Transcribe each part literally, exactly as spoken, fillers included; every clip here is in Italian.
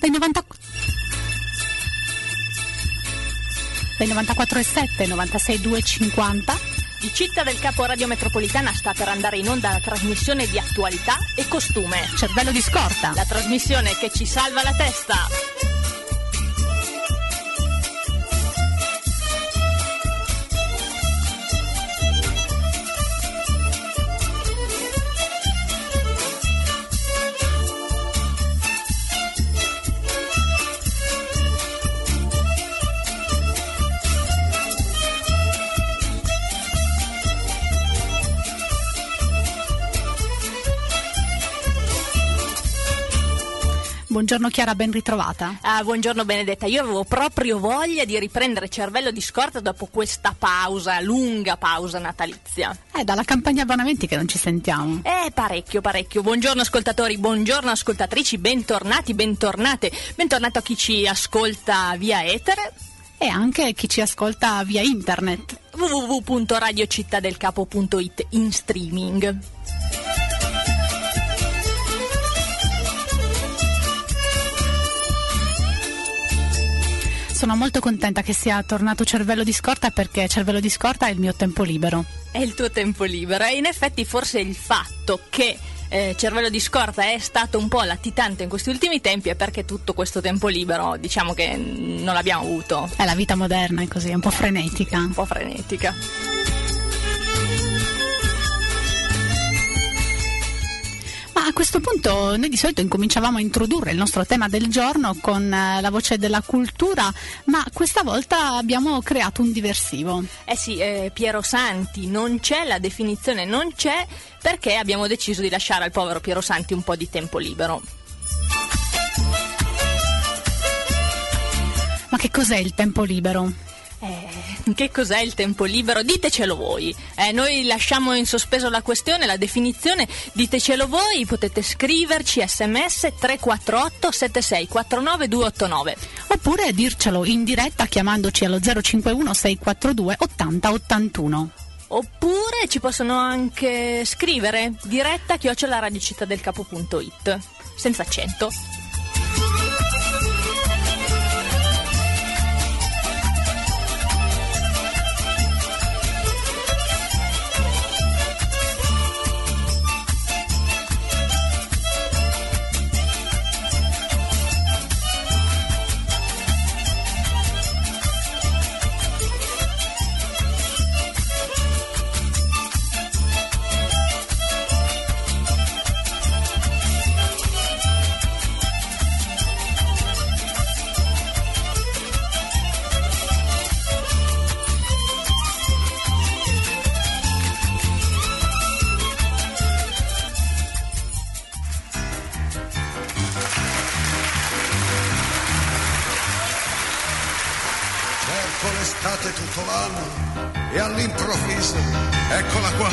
dai novanta dai novantaquattro e sette, novantasei duecentocinquanta. Di Città del Capo Radio Metropolitana sta per andare in onda la trasmissione di attualità e costume. Cervello di scorta. La trasmissione che ci salva la testa. Buongiorno Chiara, ben ritrovata. Ah, buongiorno Benedetta, io avevo proprio voglia di riprendere cervello di scorta dopo questa pausa, lunga pausa natalizia. È dalla campagna abbonamenti che non ci sentiamo. Eh, parecchio, parecchio. Buongiorno ascoltatori, buongiorno ascoltatrici, bentornati, bentornate. Bentornato a chi ci ascolta via etere. E anche chi ci ascolta via internet. w w w punto radio città del capo punto i t in streaming. Sono molto contenta che sia tornato Cervello di Scorta, perché Cervello di Scorta è il mio tempo libero. È il tuo tempo libero e in effetti forse il fatto che eh, Cervello di Scorta è stato un po' latitante in questi ultimi tempi è perché tutto questo tempo libero diciamo che non l'abbiamo avuto. È la vita moderna, è così, è un po' frenetica. Un po' frenetica. Ma a questo punto noi di solito incominciavamo a introdurre il nostro tema del giorno con eh, la voce della cultura, ma questa volta abbiamo creato un diversivo. Eh sì, eh, Piero Santi non c'è, la definizione non c'è, perché abbiamo deciso di lasciare al povero Piero Santi un po' di tempo libero. Ma che cos'è il tempo libero? Eh, che cos'è il tempo libero? Ditecelo voi. Eh, noi lasciamo in sospeso la questione, la definizione. Ditecelo voi, potete scriverci sms tre quattro otto sette sei quattro nove due otto nove. Oppure dircelo in diretta chiamandoci allo zero cinque uno sei quattro due ottanta ottantuno. Oppure ci possono anche scrivere diretta chiocciola radiocittadelcapo punto i t senza accento. L'estate tutto l'anno e all'improvviso eccola qua,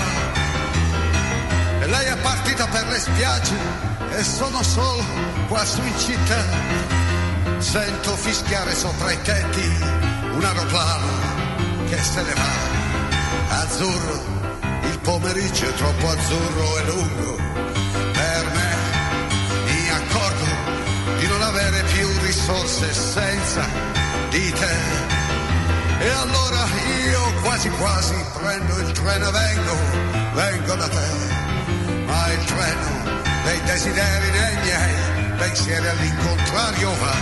e lei è partita per le spiagge e sono solo qua su in città. Sento fischiare sopra i tetti un aeroplano che se ne va. Azzurro, il pomeriggio è troppo azzurro e lungo per me. Mi accorgo di non avere più risorse senza di te. E allora io quasi quasi prendo il treno e vengo, vengo da te. Ma il treno dei desideri nei miei pensieri all'incontrario va.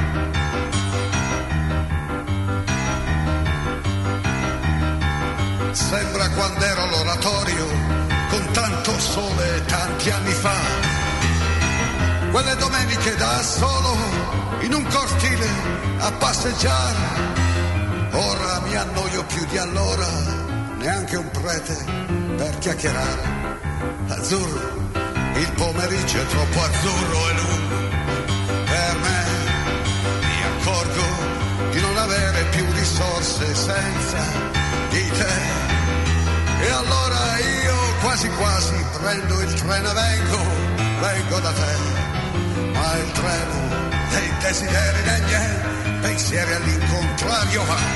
Sembra quando ero all'oratorio con tanto sole tanti anni fa. Quelle domeniche da solo in un cortile a passeggiare. Ora mi annoio più di allora, neanche un prete per chiacchierare. Azzurro, il pomeriggio è troppo azzurro e lungo per me. Mi accorgo di non avere più risorse senza di te. E allora io quasi quasi prendo il treno e vengo, vengo da te. Ma il treno dei desideri dei miei pensieri all'incontrario va.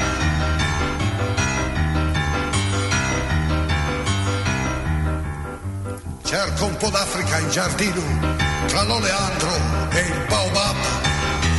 Cerco un po' d'Africa in giardino, tra l'oleandro e il baobab.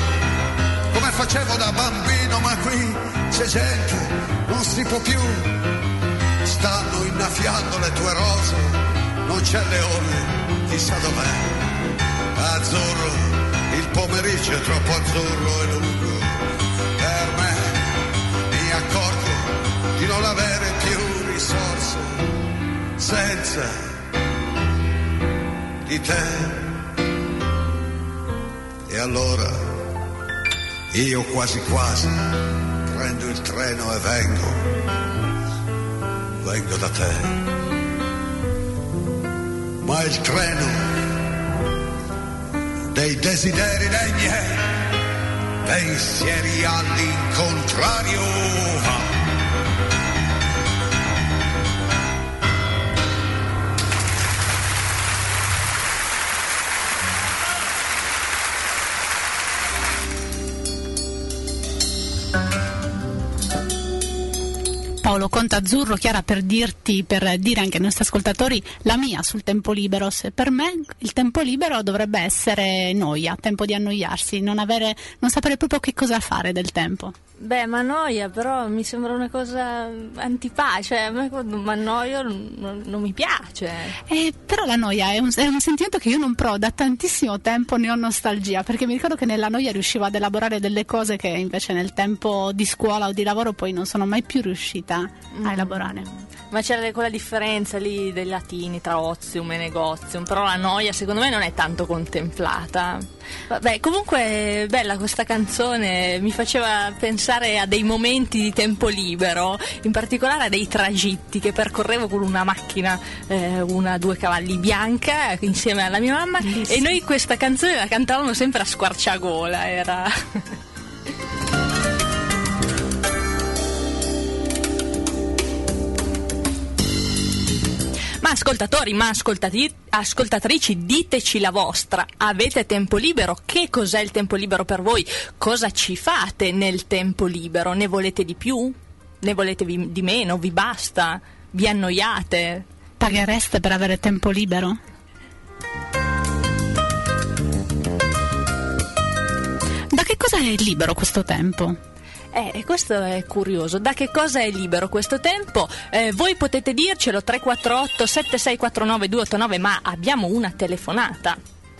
come facevo da bambino, ma qui c'è gente, non si può più. Stanno innaffiando le tue rose, non c'è leone, chissà dov'è. Azzurro, il pomeriggio è troppo azzurro e lungo per me. Mi accorgo di non avere più risorse senza di te. E allora io quasi quasi prendo il treno e vengo, vengo da te. Ma il treno dei desideri dei miei pensieri all'incontrario va. Paolo Conte Azzurro, Chiara, per dirti, per dire anche ai nostri ascoltatori la mia sul tempo libero. Se per me il tempo libero dovrebbe essere noia, tempo di annoiarsi, non avere, non sapere proprio che cosa fare del tempo. Beh, ma noia però mi sembra una cosa antipatica, cioè a me quando mi annoio non, non mi piace. Eh, però la noia è un, è un sentimento che io non provo da tantissimo tempo, ne ho nostalgia, perché mi ricordo che nella noia riuscivo ad elaborare delle cose che invece nel tempo di scuola o di lavoro poi non sono mai più riuscita a mm. elaborare. Ma c'era quella differenza lì dei latini tra ozium e negozium, però la noia secondo me non è tanto contemplata. Vabbè, comunque bella questa canzone, mi faceva pensare a dei momenti di tempo libero, in particolare a dei tragitti che percorrevo con una macchina, eh, una due cavalli bianca insieme alla mia mamma. Bellissimo. E noi questa canzone la cantavamo sempre a squarciagola, era... Ma ascoltatori, ma ascoltati, ascoltatrici, diteci la vostra. Avete tempo libero? Che cos'è il tempo libero per voi? Cosa ci fate nel tempo libero? Ne volete di più? Ne volete vi, di meno? Vi basta? Vi annoiate? Paghereste per avere tempo libero? Da che cosa è libero questo tempo? Eh, questo è curioso. Da che cosa è libero questo tempo? Eh, voi potete dircelo tre quattro otto sette sei quattro nove due otto nove, ma abbiamo una telefonata.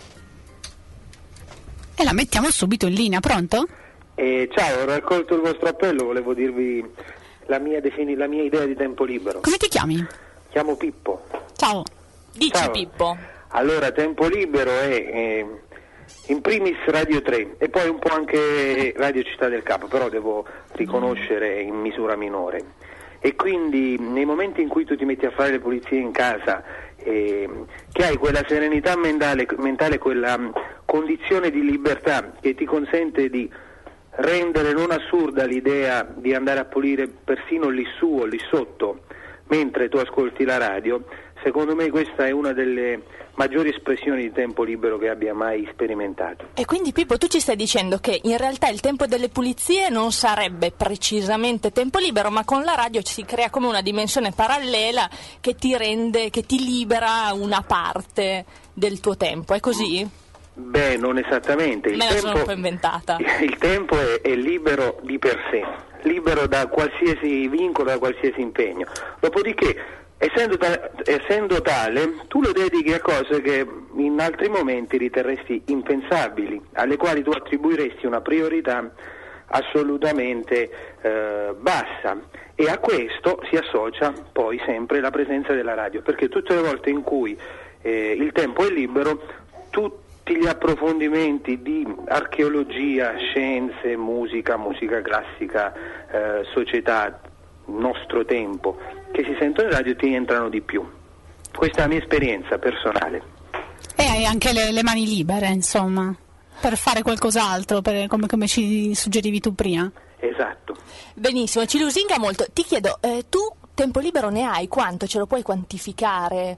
E la mettiamo subito in linea, pronto? Eh, ciao, ho raccolto il vostro appello, volevo dirvi la mia, defini- la mia idea di tempo libero. Come ti chiami? Chiamo Pippo. Ciao. Dici ciao. Pippo. Allora, tempo libero è... Eh, in primis Radio tre e poi un po' anche Radio Città del Capo, però devo riconoscere in misura minore. E quindi nei momenti in cui tu ti metti a fare le pulizie in casa, eh, che hai quella serenità mentale, mentale, quella um, condizione di libertà che ti consente di rendere non assurda l'idea di andare a pulire persino lì su o lì sotto mentre tu ascolti la radio, secondo me questa è una delle maggiori espressioni di tempo libero che abbia mai sperimentato. E quindi Pippo, tu ci stai dicendo che in realtà il tempo delle pulizie non sarebbe precisamente tempo libero, ma con la radio si crea come una dimensione parallela che ti rende, che ti libera una parte del tuo tempo, è così? Beh, non esattamente. Il Me la tempo, sono un po' inventata. Il tempo è, è libero di per sé, libero da qualsiasi vincolo, da qualsiasi impegno. Dopodiché, essendo, ta- essendo tale, tu lo dedichi a cose che in altri momenti riterresti impensabili, alle quali tu attribuiresti una priorità assolutamente eh, bassa. E a questo si associa poi sempre la presenza della radio, perché tutte le volte in cui eh, il tempo è libero, tutti gli approfondimenti di archeologia, scienze, musica, musica classica, eh, società, nostro tempo, che si sentono in radio ti entrano di più. Questa è la mia esperienza personale. E hai anche le, le mani libere, insomma, per fare qualcos'altro, per, come, come ci suggerivi tu prima. Esatto. Benissimo, ci lusinga molto. Ti chiedo, eh, tu tempo libero ne hai? Quanto? Ce lo puoi quantificare?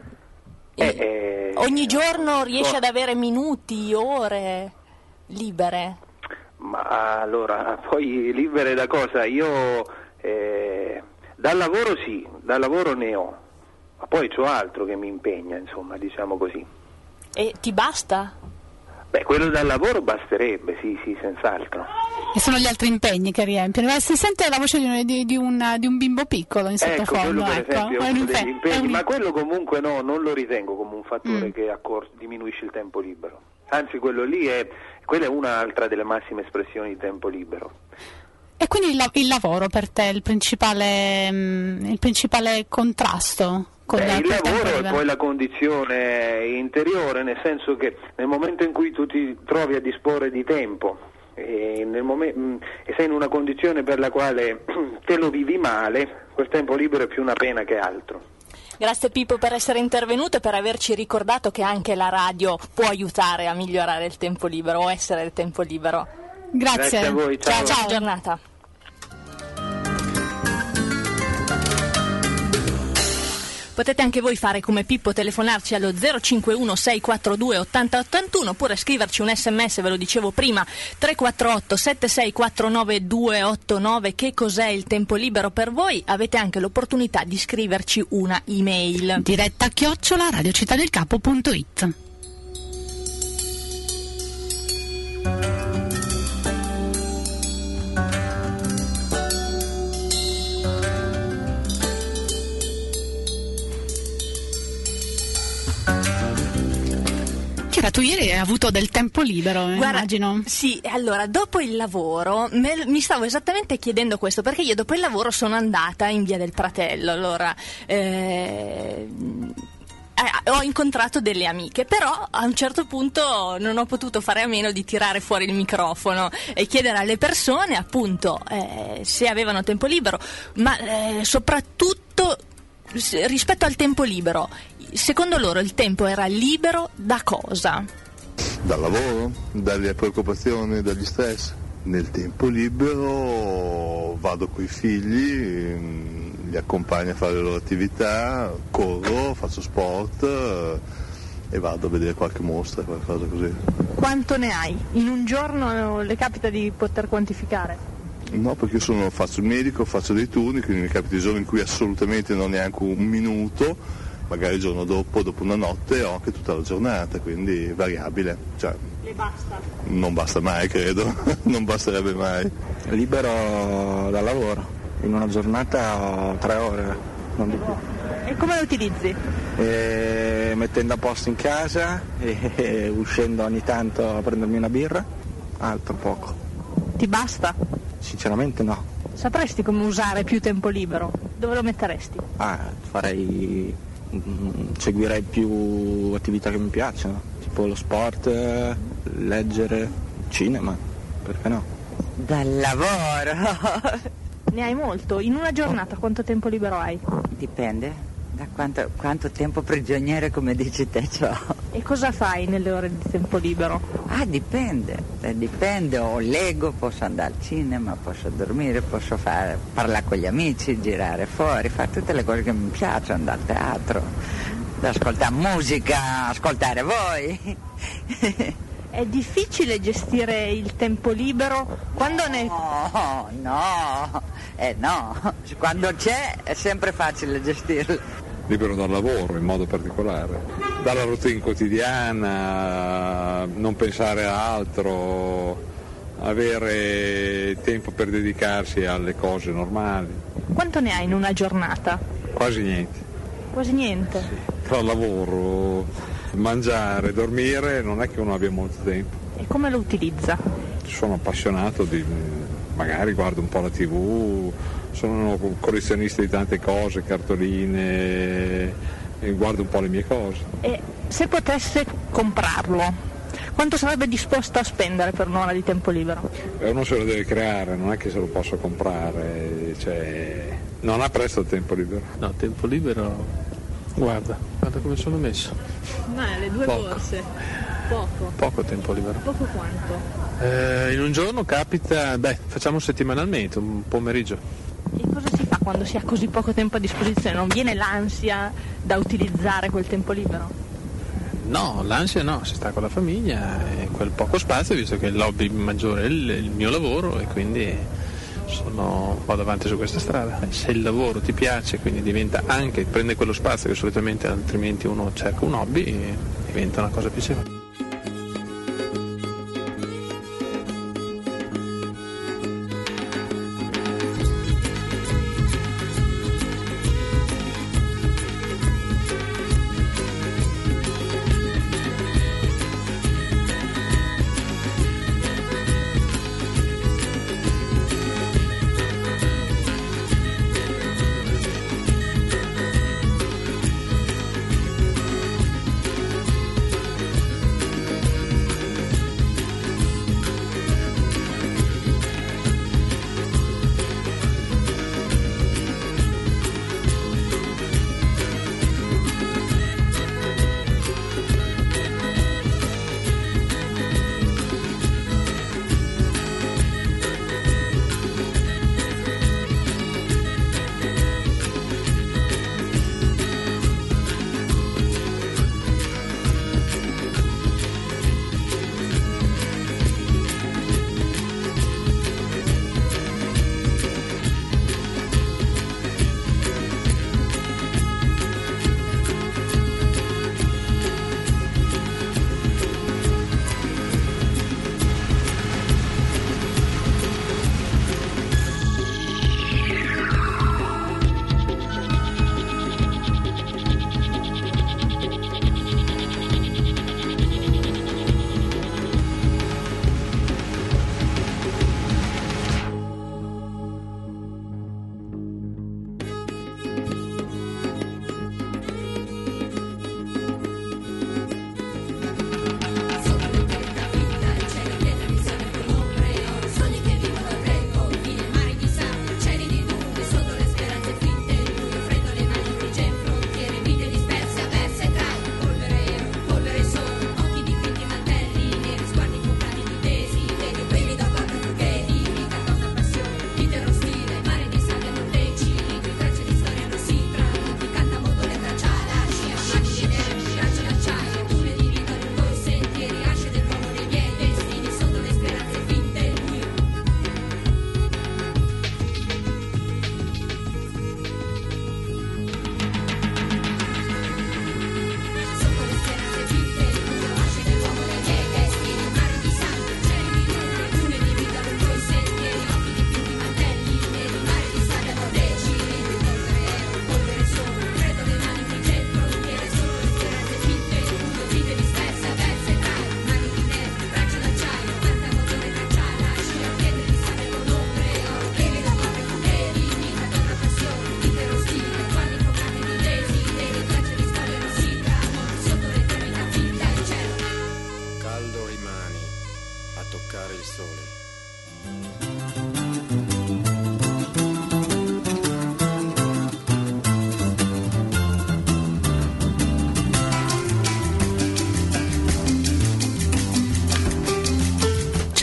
Eh, eh, Ogni giorno riesci ad avere minuti, ore libere? Ma allora, poi libere da cosa? Io eh, dal lavoro sì, dal lavoro ne ho, ma poi c'ho altro che mi impegna, insomma, diciamo così. E ti basta? Beh, quello dal lavoro basterebbe, sì, sì, senz'altro. E sono gli altri impegni che riempiono. Si sente la voce di un, di, di un, di un bimbo piccolo in sottofondo. Ecco, quello per ecco. esempio è uno degli impegni, un... ma quello comunque no, non lo ritengo come un fattore mm. che accor- diminuisce il tempo libero. Anzi, quello lì è, quella è un'altra delle massime espressioni di tempo libero. E quindi il, il lavoro per te è il principale, mh, il principale contrasto? Con Beh, la, il lavoro è libero. poi la condizione interiore, nel senso che nel momento in cui tu ti trovi a disporre di tempo e, nel momen- e sei in una condizione per la quale te lo vivi male, quel tempo libero è più una pena che altro. Grazie Pippo per essere intervenuto e per averci ricordato che anche la radio può aiutare a migliorare il tempo libero o essere il tempo libero. Grazie. Grazie a voi, ciao. Ciao, ciao. Buona giornata. Potete anche voi fare come Pippo, telefonarci allo zero cinque uno sei quattro due otto zero otto uno oppure scriverci un sms, ve lo dicevo prima, tre quattro otto sette sei quattro nove due otto nove. Che cos'è il tempo libero per voi? Avete anche l'opportunità di scriverci una email. Diretta chiocciola radiocittadelcapo punto it. Tu ieri hai avuto del tempo libero, eh, Guarda, immagino. Sì, allora, dopo il lavoro me, mi stavo esattamente chiedendo questo, perché io dopo il lavoro sono andata in Via del Pratello, allora eh, eh, ho incontrato delle amiche, però a un certo punto non ho potuto fare a meno di tirare fuori il microfono e chiedere alle persone appunto eh, se avevano tempo libero, ma eh, soprattutto rispetto al tempo libero, secondo loro il tempo era libero da cosa? Dal lavoro, dalle preoccupazioni, dagli stress. Nel tempo libero vado coi figli, li accompagno a fare le loro attività, corro, faccio sport e vado a vedere qualche mostra, qualcosa così. Quanto ne hai? In un giorno le capita di poter quantificare? No, perché io sono, faccio il medico, faccio dei turni, quindi mi capita i giorni in cui assolutamente non neanche un minuto, magari il giorno dopo, dopo una notte o anche tutta la giornata, quindi variabile. Cioè, e basta? Non basta mai, credo, non basterebbe mai. Libero dal lavoro, in una giornata ho tre ore, non di più. E come lo utilizzi? E mettendo a posto in casa e, e uscendo ogni tanto a prendermi una birra, altro poco. Ti basta? Sinceramente no. Sapresti come usare più tempo libero? Dove lo metteresti? Ah, farei, mm, seguirei più attività che mi piacciono, tipo lo sport, leggere, cinema, perché no? Dal lavoro. Ne hai molto? In una giornata quanto tempo libero hai? Dipende da quanto, quanto tempo prigioniero, come dici te, c'ho. E cosa fai nelle ore di tempo libero? Ah, dipende, eh, dipende, o leggo, posso andare al cinema, posso dormire, posso fare, parlare con gli amici, girare fuori, fare tutte le cose che mi piacciono, andare al teatro, ascoltare musica, ascoltare voi. È difficile gestire il tempo libero quando ne... No, no, eh no, quando c'è è sempre facile gestirlo. Libero dal lavoro in modo particolare, dalla routine quotidiana, non pensare a altro, avere tempo per dedicarsi alle cose normali. Quanto ne hai in una giornata? Quasi niente. Quasi niente? Sì. Tra lavoro, mangiare, dormire non è che uno abbia molto tempo. E come lo utilizza? Sono appassionato di, magari guardo un po' la tivù, sono collezionista di tante cose, cartoline, e guardo un po' le mie cose. E se potesse comprarlo, quanto sarebbe disposto a spendere per un'ora di tempo libero? E uno se lo deve creare, non è che se lo possa comprare, cioè, non ha prezzo il tempo libero. No, tempo libero, guarda, guarda come sono messo. No, le due Poco. borse. Poco. Poco tempo libero. Poco quanto? Eh, in un giorno capita, beh, facciamo settimanalmente, un pomeriggio. E cosa si fa quando si ha così poco tempo a disposizione? Non viene l'ansia da utilizzare quel tempo libero? No, l'ansia no, si sta con la famiglia e quel poco spazio, visto che il hobby maggiore è il, il mio lavoro e quindi sono, vado avanti su questa strada. Se il lavoro ti piace, quindi diventa anche, prende quello spazio che solitamente altrimenti uno cerca un hobby, diventa una cosa piacevole.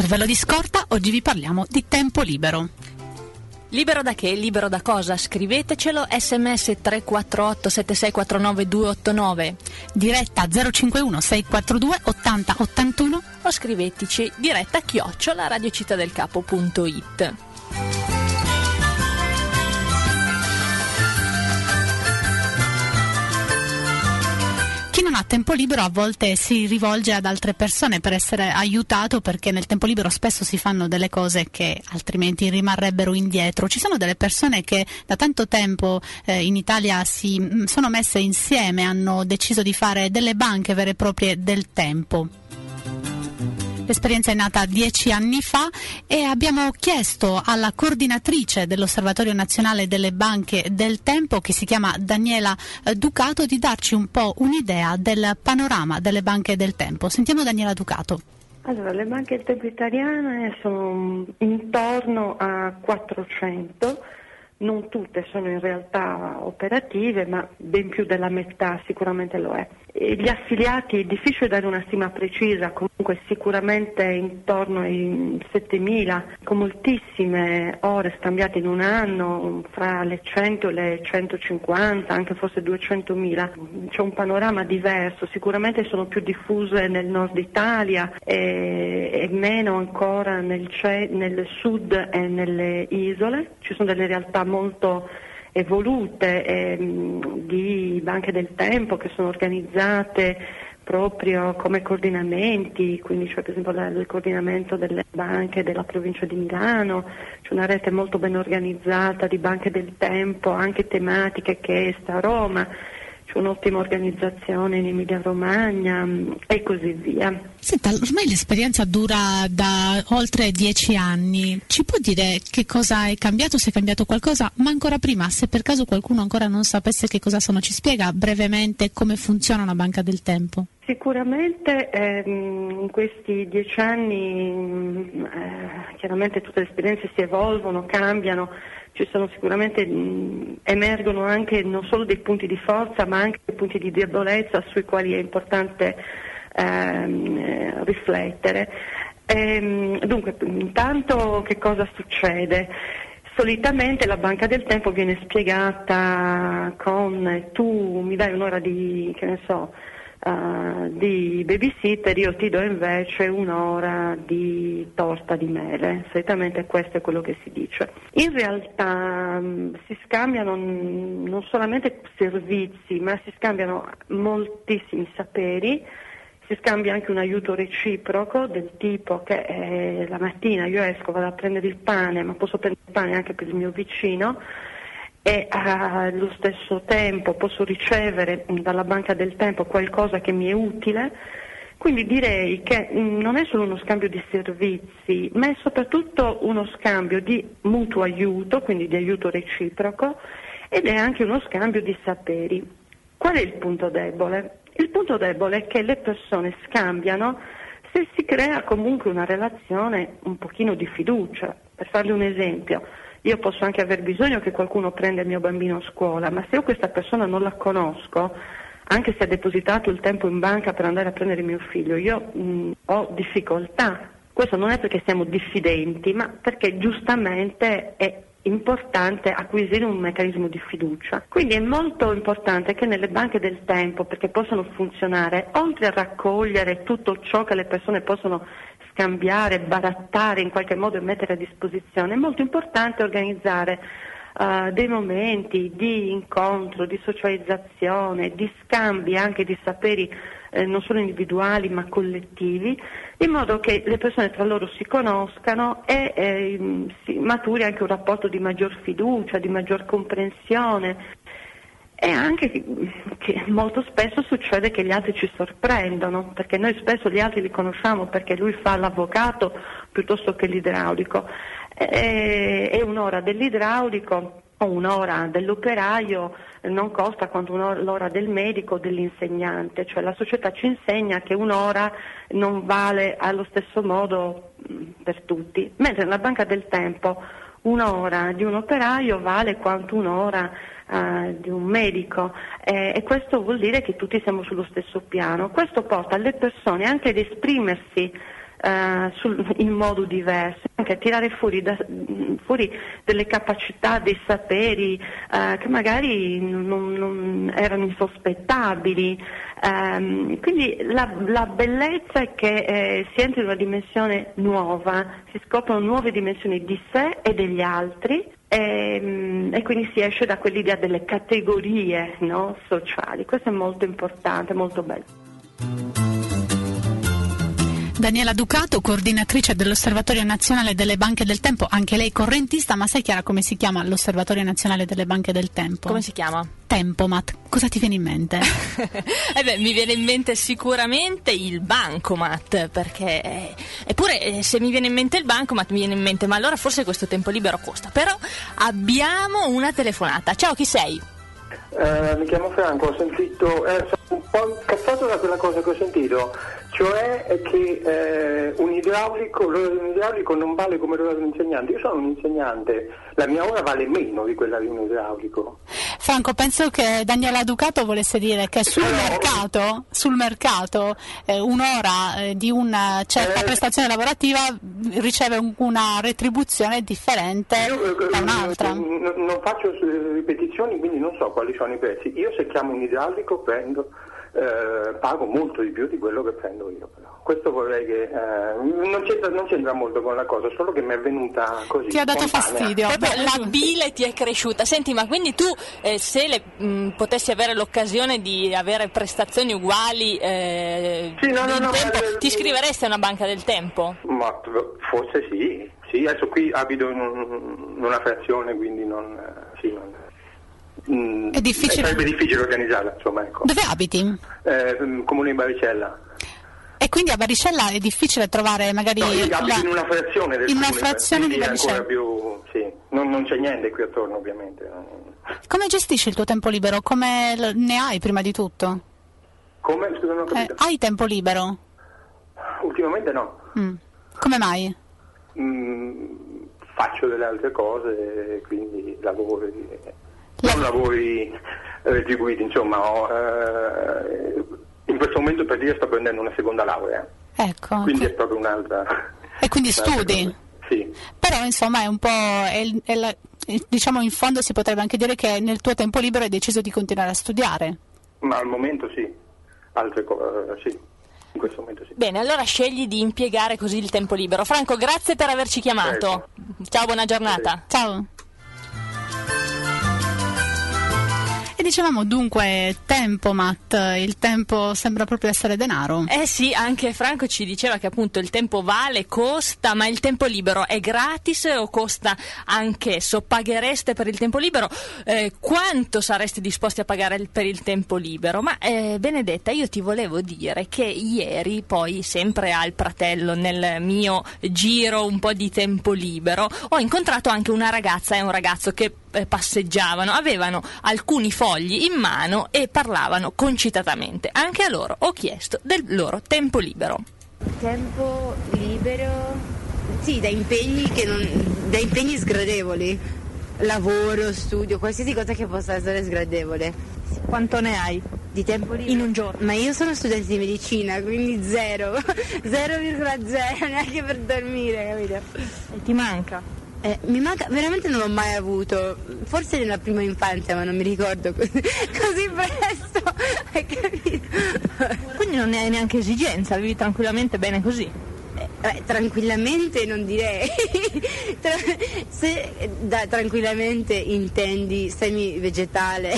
Per Velo di Scorta oggi vi parliamo di tempo libero. Libero da che? Libero da cosa? Scrivetecelo, sms tre quattro otto sette sei quattro nove due otto nove, diretta zero cinque uno sei quattro due ottanta ottantuno o scriveteci diretta chiocciola radiocittadelcapo punto it. Chi non ha tempo libero a volte si rivolge ad altre persone per essere aiutato, perché nel tempo libero spesso si fanno delle cose che altrimenti rimarrebbero indietro. Ci sono delle persone che da tanto tempo eh, in Italia si mh, sono messe insieme, hanno deciso di fare delle banche vere e proprie del tempo. L'esperienza è nata dieci anni fa e abbiamo chiesto alla coordinatrice dell'Osservatorio Nazionale delle Banche del Tempo, che si chiama Daniela Ducato, di darci un po' un'idea del panorama delle banche del tempo. Sentiamo Daniela Ducato. Allora, le banche del tempo italiane sono intorno a quattrocento, non tutte sono in realtà operative, ma ben più della metà sicuramente lo è. E gli affiliati è difficile dare una stima precisa, comunque sicuramente intorno ai settemila, con moltissime ore scambiate in un anno, fra le cento e le centocinquanta, anche forse duecentomila. C'è un panorama diverso, sicuramente sono più diffuse nel nord Italia e, e meno ancora nel, nel sud e nelle isole. Ci sono delle realtà molto evolute ehm, di banche del tempo che sono organizzate proprio come coordinamenti, quindi c'è per esempio la, il coordinamento delle banche della provincia di Milano, c'è una rete molto ben organizzata di banche del tempo, anche tematiche, che sta a Roma, c'è un'ottima organizzazione in Emilia Romagna e così via. Senta, ormai l'esperienza dura da oltre dieci anni, ci può dire che cosa è cambiato, se è cambiato qualcosa, ma ancora prima, se per caso qualcuno ancora non sapesse che cosa sono, ci spiega brevemente come funziona una banca del tempo? Sicuramente ehm, in questi dieci anni eh, chiaramente tutte le esperienze si evolvono, cambiano, ci sono sicuramente, mh, emergono anche non solo dei punti di forza ma anche dei punti di debolezza sui quali è importante ehm, eh, riflettere. Ehm, dunque, intanto che cosa succede? Solitamente la banca del tempo viene spiegata con tu mi dai un'ora di, che ne so, Uh, di babysitter, io ti do invece un'ora di torta di mele. Solitamente questo è quello che si dice. In realtà um, si scambiano n- non solamente servizi, ma si scambiano moltissimi saperi, si scambia anche un aiuto reciproco del tipo che eh, la mattina io esco, vado a prendere il pane, ma posso prendere il pane anche per il mio vicino, e allo stesso tempo posso ricevere dalla banca del tempo qualcosa che mi è utile. Quindi direi che non è solo uno scambio di servizi, ma è soprattutto uno scambio di mutuo aiuto, quindi di aiuto reciproco, ed è anche uno scambio di saperi. Qual è il punto debole? Il punto debole è che le persone scambiano se si crea comunque una relazione un pochino di fiducia. Per farle un esempio, io posso anche aver bisogno che qualcuno prenda il mio bambino a scuola, ma se io questa persona non la conosco, anche se ha depositato il tempo in banca per andare a prendere mio figlio, io mh, ho difficoltà. Questo non è perché siamo diffidenti, ma perché giustamente è importante acquisire un meccanismo di fiducia. Quindi è molto importante che nelle banche del tempo, perché possano funzionare, oltre a raccogliere tutto ciò che le persone possono scambiare, barattare in qualche modo e mettere a disposizione, è molto importante organizzare uh, dei momenti di incontro, di socializzazione, di scambi anche di saperi eh, non solo individuali ma collettivi, in modo che le persone tra loro si conoscano e eh, si maturi anche un rapporto di maggior fiducia, di maggior comprensione. E anche che molto spesso succede che gli altri ci sorprendono, perché noi spesso gli altri li conosciamo perché lui fa l'avvocato piuttosto che l'idraulico, e, e un'ora dell'idraulico o un'ora dell'operaio non costa quanto un'ora, l'ora del medico o dell'insegnante, cioè la società ci insegna che un'ora non vale allo stesso modo per tutti, mentre nella banca del tempo un'ora di un operaio vale quanto un'ora Uh, di un medico eh, e questo vuol dire che tutti siamo sullo stesso piano. Questo porta le persone anche ad esprimersi uh, uh, sul, in modo diverso, anche tirare fuori, da, fuori delle capacità, dei saperi uh, che magari non, non erano insospettabili. Um, quindi la, la bellezza è che eh, si entra in una dimensione nuova, si scoprono nuove dimensioni di sé e degli altri. E, e quindi si esce da quell'idea delle categorie, no, sociali. Questo è molto importante, molto bello. Daniela Ducato, coordinatrice dell'Osservatorio Nazionale delle Banche del Tempo, anche lei correntista, ma sai Chiara come si chiama l'Osservatorio Nazionale delle Banche del Tempo? Come si chiama? Tempomat. Cosa ti viene in mente? eh beh, mi viene in mente sicuramente il bancomat, perché eh, eppure eh, se mi viene in mente il bancomat mi viene in mente, ma allora forse questo tempo libero costa. Però abbiamo una telefonata. Ciao, chi sei? Uh, mi chiamo Franco, ho sentito, eh, sono un po' incazzato da quella cosa che ho sentito, cioè che eh, un idraulico, l'ora di un idraulico non vale come l'ora di un insegnante. Io sono un insegnante, la mia ora vale meno di quella di un idraulico. Franco, penso che Daniela Ducato volesse dire che sul Però, mercato, sul mercato eh, un'ora eh, di una certa eh, prestazione lavorativa riceve un, una retribuzione differente io, da un'altra. Non, non faccio ripetizioni, quindi non so quali sono i prezzi. Io se chiamo un idraulico prendo, eh, pago molto di più di quello che prendo io. Però. Questo vorrei che eh, non, c'entra, non c'entra molto con la cosa, solo che mi è venuta così. Ti ha dato spontanea. fastidio. Proprio la bile ti è cresciuta. Senti, ma quindi tu eh, se le, mh, potessi avere l'occasione di avere prestazioni uguali eh, sì, no, no, no, tempo, ma, ti iscriveresti a una banca del tempo? Ma forse sì, sì, adesso qui abito in, un, in una frazione, quindi non, sì, non mm, è difficile. Sarebbe difficile organizzarla, insomma, ecco. Dove abiti? Eh, comune di Baricella. E quindi a Baricella è difficile trovare magari no, io la... abito in una frazione del in una comune, frazione di Baricella. Ancora più, sì, non, non c'è niente qui attorno, ovviamente. Come gestisci il tuo tempo libero? Come ne hai prima di tutto? Come? Scusa, non ho capito. Eh, hai tempo libero? Ultimamente no. Mm. Come mai? Mm, faccio delle altre cose, quindi lavori, La... non lavori retribuiti, insomma, ho, eh, in questo momento per dire sto prendendo una seconda laurea. Ecco. Quindi è proprio un'altra. E quindi studi? Cosa. Sì. Però insomma è un po'. È, è la, diciamo in fondo si potrebbe anche dire che nel tuo tempo libero hai deciso di continuare a studiare. Ma al momento sì, altre cose sì. In questo momento sì. Bene, allora scegli di impiegare così il tempo libero. Franco, grazie per averci chiamato. Certo. Ciao, buona giornata. Ciao. E dicevamo dunque Tempomat, il tempo sembra proprio essere denaro. Eh sì, anche Franco ci diceva che appunto il tempo vale, costa, ma il tempo libero è gratis o costa anch'esso? Paghereste per il tempo libero? Eh, quanto sareste disposti a pagare per il tempo libero? Ma eh, Benedetta, io ti volevo dire che ieri, poi sempre al Pratello, nel mio giro un po' di tempo libero, ho incontrato anche una ragazza e un ragazzo che eh, passeggiavano, avevano alcuni fogli in mano e parlavano concitatamente. Anche a loro ho chiesto del loro tempo libero. Tempo libero? Sì, da impegni che non, da impegni sgradevoli. Lavoro, studio, qualsiasi cosa che possa essere sgradevole. Quanto ne hai di tempo libero? In un giorno? Ma io sono studente di medicina, quindi zero, zero virgola zero, neanche per dormire, capito? E ti manca? Eh, mi manca, veramente non l'ho mai avuto, forse nella prima infanzia, ma non mi ricordo così, così presto, hai capito? Quindi non ne hai neanche esigenza, vivi tranquillamente bene così? Eh, eh, tranquillamente non direi, Tra, se da tranquillamente intendi semi-vegetale,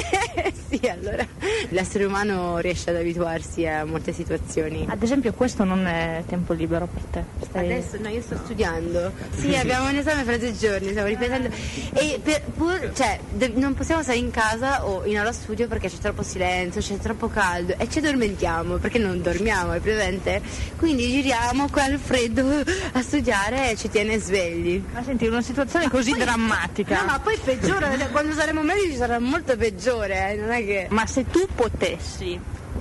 sì, allora l'essere umano riesce ad abituarsi a molte situazioni. Ad esempio questo non è tempo libero per te? Stai... Adesso no, io sto studiando, sì, abbiamo un esame fra due giorni, stiamo ripetendo e per, pur, cioè, de- non possiamo stare in casa o in aula studio perché c'è troppo silenzio, c'è troppo caldo e ci addormentiamo perché non dormiamo, è presente? Quindi giriamo qua al freddo a studiare e ci tiene svegli. Ma senti, una situazione ma così poi, drammatica. No, ma poi peggiora, quando saremo medici sarà molto peggiore, eh? Non è che... Ma se tu potessi,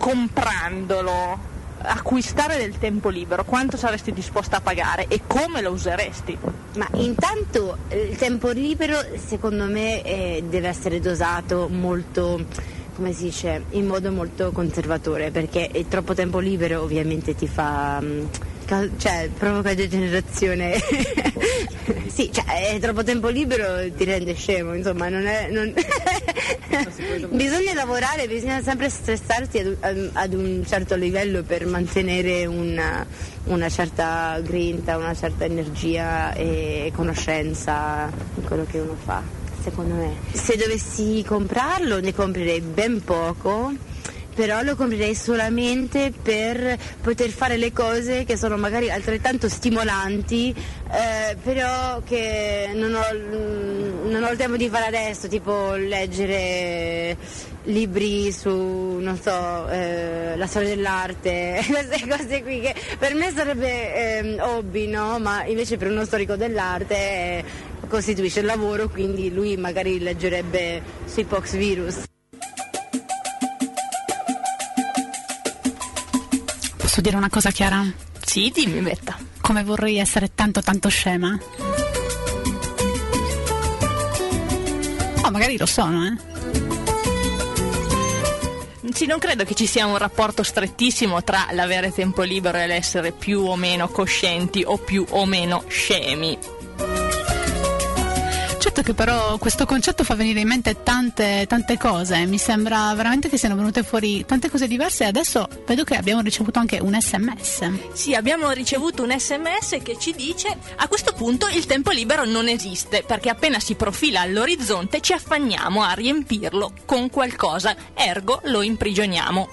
comprandolo, acquistare del tempo libero, quanto saresti disposta a pagare e come lo useresti? Ma intanto il tempo libero secondo me eh, deve essere dosato molto, come si dice, in modo molto conservatore, perché il troppo tempo libero ovviamente ti fa... Mh, cioè provoca degenerazione. Sì, cioè è troppo tempo libero, ti rende scemo, insomma, non è non... bisogna lavorare, bisogna sempre stressarsi ad, ad un certo livello per mantenere una, una certa grinta, una certa energia e conoscenza in quello che uno fa, secondo me. Se dovessi comprarlo ne comprerei ben poco, però lo comprerei solamente per poter fare le cose che sono magari altrettanto stimolanti, eh, però che non ho, non ho il tempo di fare adesso, tipo leggere libri su, non so, eh, la storia dell'arte, queste cose qui che per me sarebbe eh, hobby, no? Ma invece per uno storico dell'arte eh, costituisce il lavoro, quindi lui magari leggerebbe sui pox virus. Posso dire una cosa, Chiara? Sì, dimmi, Betta. Come vorrei essere tanto tanto scema? Oh, magari lo sono, eh. Sì, non credo che ci sia un rapporto strettissimo tra l'avere tempo libero e l'essere più o meno coscienti o più o meno scemi. Certo che però questo concetto fa venire in mente tante, tante cose, mi sembra veramente che siano venute fuori tante cose diverse e adesso vedo che abbiamo ricevuto anche un sms. Sì, abbiamo ricevuto un sms che ci dice: a questo punto il tempo libero non esiste, perché appena si profila all'orizzonte ci affanniamo a riempirlo con qualcosa, ergo lo imprigioniamo.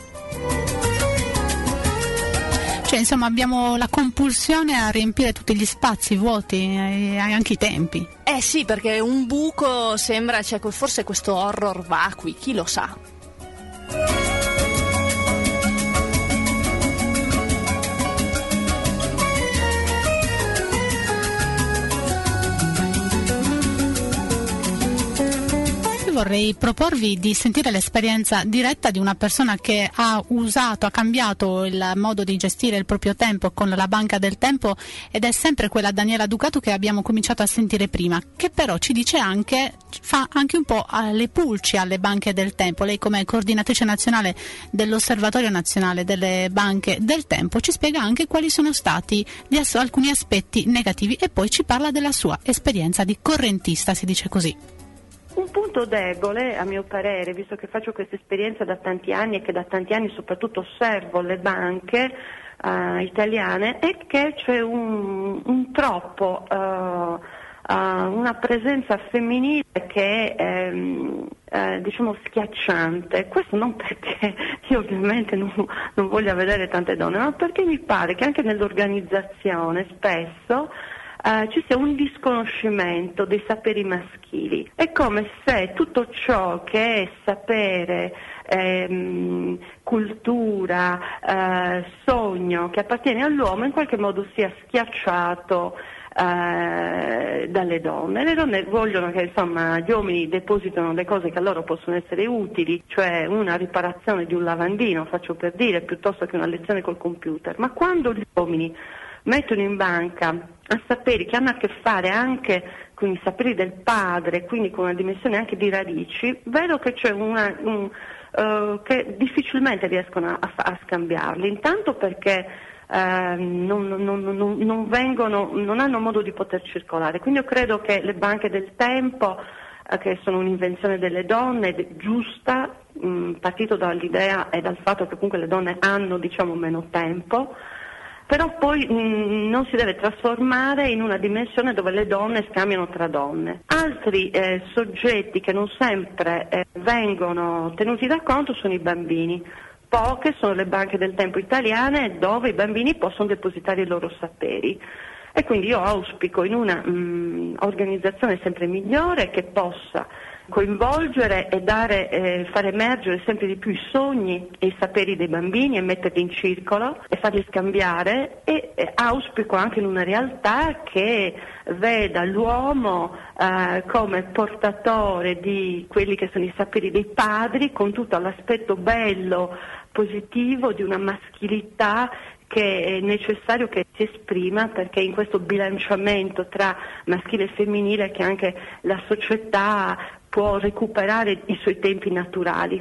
Cioè, insomma, abbiamo la compulsione a riempire tutti gli spazi vuoti e anche i tempi. Eh sì, perché un buco sembra, cioè, forse questo horror vacui, chi lo sa. Vorrei proporvi di sentire l'esperienza diretta di una persona che ha usato, ha cambiato il modo di gestire il proprio tempo con la Banca del Tempo, ed è sempre quella Daniela Ducato che abbiamo cominciato a sentire prima, che però ci dice anche, fa anche un po' le pulci alle banche del tempo. Lei, come coordinatrice nazionale dell'Osservatorio Nazionale delle Banche del Tempo, ci spiega anche quali sono stati gli ass- alcuni aspetti negativi e poi ci parla della sua esperienza di correntista, si dice così. Un punto debole, a mio parere, visto che faccio questa esperienza da tanti anni e che da tanti anni soprattutto osservo le banche uh, italiane, è che c'è un, un troppo, uh, uh, una presenza femminile che è um, uh, diciamo schiacciante. Questo non perché io ovviamente non, non voglio vedere tante donne, ma perché mi pare che anche nell'organizzazione spesso Uh, ci sia un disconoscimento dei saperi maschili. È come se tutto ciò che è sapere, ehm, cultura, eh, sogno che appartiene all'uomo in qualche modo sia schiacciato eh, dalle donne. Le donne vogliono che insomma gli uomini depositano le cose che a loro possono essere utili, cioè una riparazione di un lavandino, faccio per dire, piuttosto che una lezione col computer. Ma quando gli uomini mettono in banca a saperi che hanno a che fare anche con i saperi del padre, quindi con una dimensione anche di radici, vedo che c'è una un, uh, che difficilmente riescono a, a scambiarli, intanto perché uh, non, non, non, non vengono, non hanno modo di poter circolare. Quindi io credo che le banche del tempo, uh, che sono un'invenzione delle donne, de- giusta, mh, partito dall'idea e dal fatto che comunque le donne hanno, diciamo, meno tempo, però poi mh, non si deve trasformare in una dimensione dove le donne scambiano tra donne. Altri eh, soggetti che non sempre eh, vengono tenuti da conto sono i bambini. Poche sono le banche del tempo italiane dove i bambini possono depositare i loro saperi. E quindi io auspico in una mh, organizzazione sempre migliore che possa coinvolgere e dare, eh, far emergere sempre di più i sogni e i saperi dei bambini e metterli in circolo e farli scambiare, e eh, auspico anche in una realtà che veda l'uomo eh, come portatore di quelli che sono i saperi dei padri, con tutto l'aspetto bello, positivo di una maschilità che è necessario che si esprima, perché in questo bilanciamento tra maschile e femminile che anche la società può recuperare i suoi tempi naturali.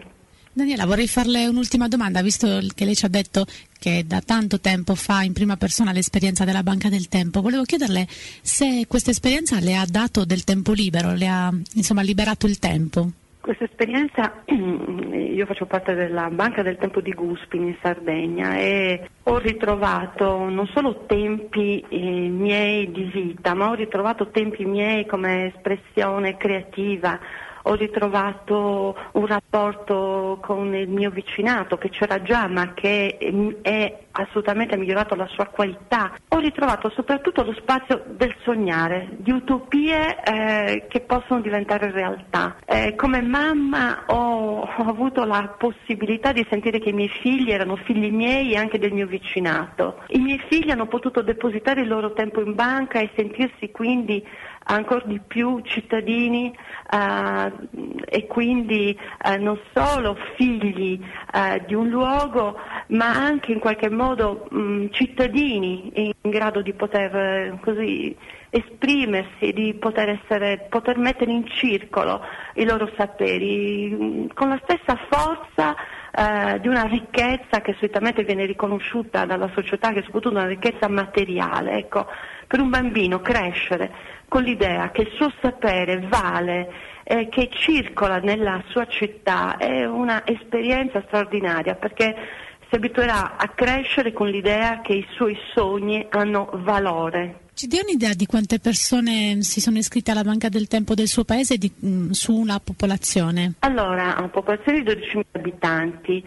Daniela, vorrei farle un'ultima domanda, visto che lei ci ha detto che da tanto tempo fa in prima persona l'esperienza della Banca del Tempo. Volevo chiederle se questa esperienza le ha dato del tempo libero, le ha insomma liberato il tempo. Questa esperienza, io faccio parte della Banca del Tempo di Guspini in Sardegna e ho ritrovato non solo tempi eh, miei di vita, ma ho ritrovato tempi miei come espressione creativa. Ho ritrovato un rapporto con il mio vicinato che c'era già, ma che è assolutamente migliorato la sua qualità. Ho ritrovato soprattutto lo spazio del sognare, di utopie eh, che possono diventare realtà. Eh, come mamma ho, ho avuto la possibilità di sentire che i miei figli erano figli miei e anche del mio vicinato. I miei figli hanno potuto depositare il loro tempo in banca e sentirsi quindi ancora di più cittadini uh, e quindi uh, non solo figli uh, di un luogo, ma anche in qualche modo um, cittadini in grado di poter uh, così esprimersi, di poter essere, poter mettere in circolo i loro saperi um, con la stessa forza Uh, di una ricchezza che solitamente viene riconosciuta dalla società, che è soprattutto una ricchezza materiale. Ecco, per un bambino crescere con l'idea che il suo sapere vale, eh, che circola nella sua città, è una esperienza straordinaria, perché si abituerà a crescere con l'idea che i suoi sogni hanno valore. Ci dia un'idea di quante persone si sono iscritte alla Banca del Tempo del suo paese di, mh, su una popolazione? Allora, una popolazione di dodicimila abitanti.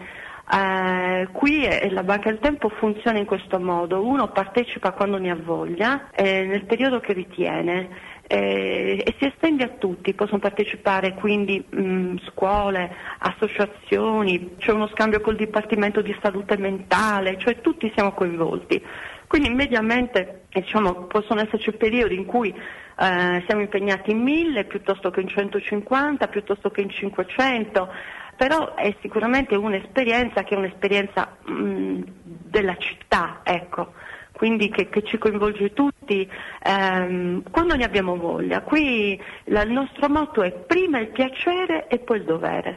Eh, qui eh, la Banca del Tempo funziona in questo modo: uno partecipa quando ne ha voglia, eh, nel periodo che ritiene. Eh, e si estende a tutti, possono partecipare quindi mh, scuole, associazioni, c'è uno scambio col Dipartimento di Salute Mentale, cioè tutti siamo coinvolti. Quindi mediamente diciamo, possono esserci periodi in cui eh, siamo impegnati in mille piuttosto che in centocinquanta, piuttosto che in cinquecento, però è sicuramente un'esperienza che è un'esperienza mh, della città, ecco. Quindi che, che ci coinvolge tutti ehm, quando ne abbiamo voglia. Qui la, il nostro motto è prima il piacere e poi il dovere.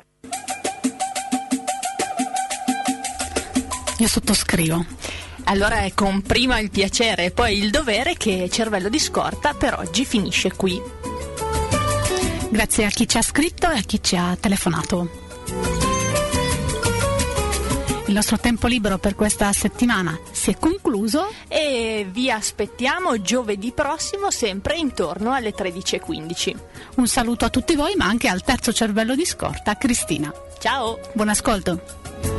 Io sottoscrivo. Allora è con prima il piacere e poi il dovere che Cervello di Scorta per oggi finisce qui. Grazie a chi ci ha scritto e a chi ci ha telefonato. Il nostro tempo libero per questa settimana si è concluso e vi aspettiamo giovedì prossimo sempre intorno alle tredici e quindici. Un saluto a tutti voi, ma anche al terzo cervello di Scorta, Cristina. Ciao! Buon ascolto!